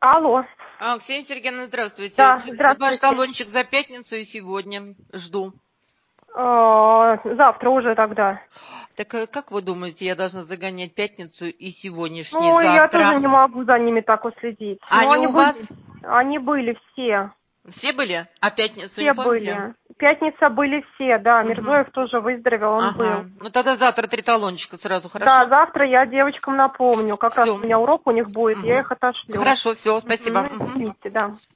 Алло. Ксения Сергеевна, здравствуйте. Да, Ваш здравствуйте. талончик за пятницу и сегодня. Жду. Завтра уже тогда. Так как вы думаете, я должна загонять пятницу и сегодняшний Ну, я завтра? тоже не могу за ними так уследить. Но Они у вас? Они были все. Все были? А пятницу не Все помните? были. Пятница были все, да. Угу. Мирзоев тоже выздоровел, он был. Ага. Ну тогда завтра 3 талончика сразу, Да, хорошо? завтра я девочкам напомню. Как раз Все. у меня урок у них будет, я Угу. их отошлю. Хорошо, все, спасибо. Ну, извините, да.